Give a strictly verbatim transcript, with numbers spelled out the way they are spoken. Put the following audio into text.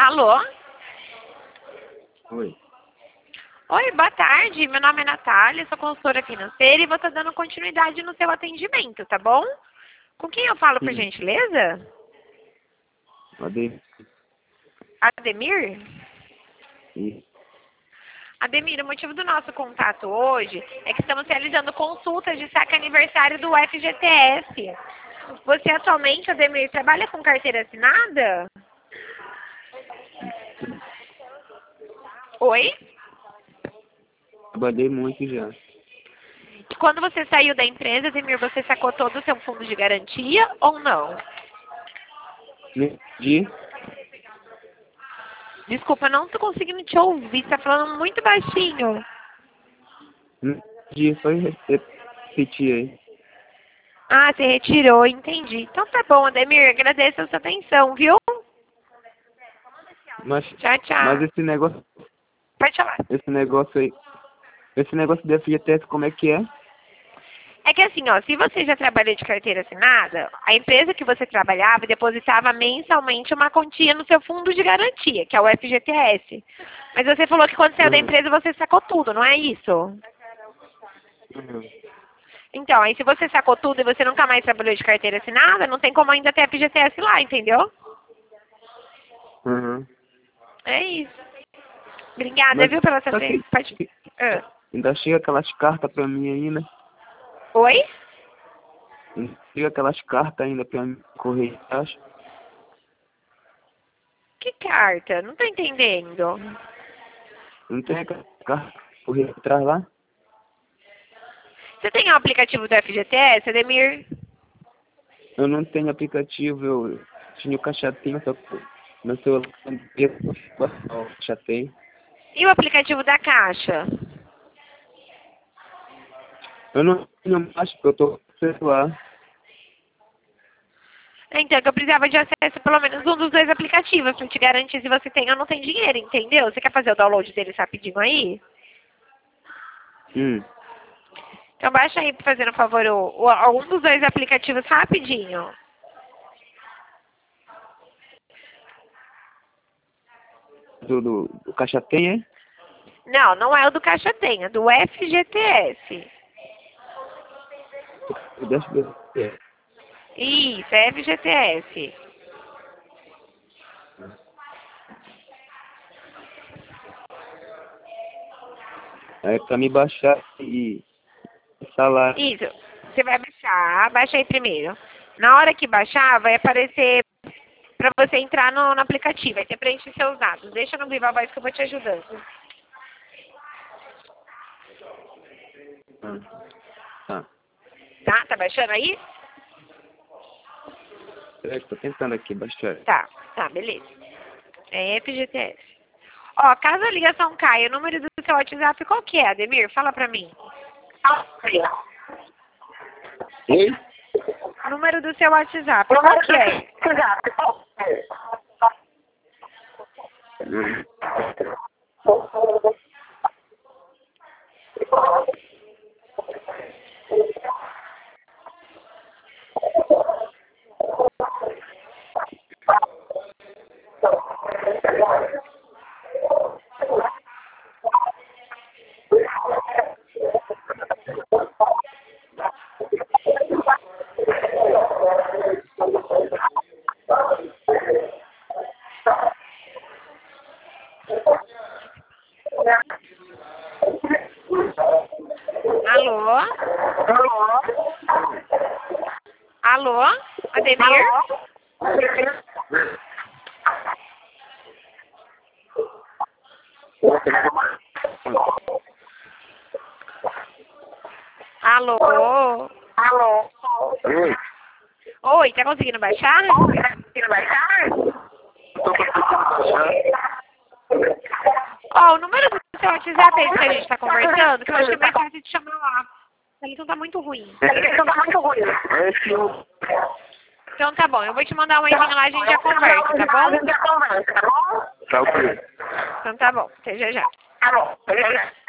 Alô? Oi. Oi, boa tarde. Meu nome é Natália, sou consultora financeira e vou estar dando continuidade no seu atendimento, tá bom? Com quem eu falo, por Sim. gentileza? Ademir. Ademir? Sim. Ademir, o motivo do nosso contato hoje é que estamos realizando consultas de saque aniversário do F G T S. Você atualmente, Ademir, trabalha com carteira assinada? Oi? Trabalhei muito já. E quando você saiu da empresa, Ademir, você sacou todo o seu fundo de garantia ou não? Entendi. Desculpa, eu não tô conseguindo te ouvir, você tá falando muito baixinho. Entendi. Só repetir aí. Ah, você retirou, entendi. Então tá bom, Ademir, agradeço a sua atenção, viu? Mas, Tchau, tchau. mas esse negócio, Pode falar. esse negócio aí, esse negócio da F G T S, como é que é? É que assim, ó, se você já trabalhou de carteira assinada, a empresa que você trabalhava depositava mensalmente uma quantia no seu fundo de garantia, que é o F G T S. Mas você falou que quando saiu da Uhum. empresa você sacou tudo, não é isso? Uhum. Então, aí se você sacou tudo e você nunca mais trabalhou de carteira assinada, não tem como ainda ter F G T S lá, entendeu? Uhum. É isso. Obrigada, Mas viu, pela sua só atenção. que Pode... Ah. ainda chega aquelas cartas pra mim aí, né? Oi? Ainda chega aquelas cartas ainda pra mim correr, acho. Que carta? Não tô entendendo. Não tem aquela carta correr atrás lá? Você tem o aplicativo do F G T S, Ademir? Eu não tenho aplicativo, eu tinha o caixatinho, só que meu celular eu chatei. E o aplicativo da Caixa? Eu não tenho mais porque eu tô com o celular. Então, que eu precisava de acesso a pelo menos um dos dois aplicativos pra te garantir se você tem ou não tem dinheiro, entendeu? Você quer fazer o download deles rapidinho aí? Hum. Então baixa aí, fazendo um favor, o, o, algum dos dois aplicativos rapidinho. Do, do, do caixa tem, é? Não, não é o do Caixa Tem, é do F G T S. Do dashboard. É. Isso, é F G T S. Aí pra me baixar e salário. Isso. Você vai baixar, baixa aí primeiro. Na hora que baixar, vai aparecer pra você entrar no, no aplicativo. Aí você preenche seus dados. Deixa no Viva Voz que eu vou te ajudando. Tá. Tá? Tá baixando aí? Peraí, tô tentando aqui baixar. Tá, tá, beleza. É F G T S. Ó, caso a ligação caia, o número do seu WhatsApp qual que é, Ademir? Fala pra mim. Oi? O número do seu WhatsApp, qual que é? Hum. Alô? Alô? Ademir? Alô? Oi? Oi, tá conseguindo baixar? Ó, o número do seu WhatsApp é esse que a gente tá conversando, que eu acho que é mais fácil de chamar lá. A ligação tá muito ruim. Esse eu... Então tá bom, eu vou te mandar um e-mail lá e a gente já conversa, tá bom? Tá ok. Então tá bom, até já já.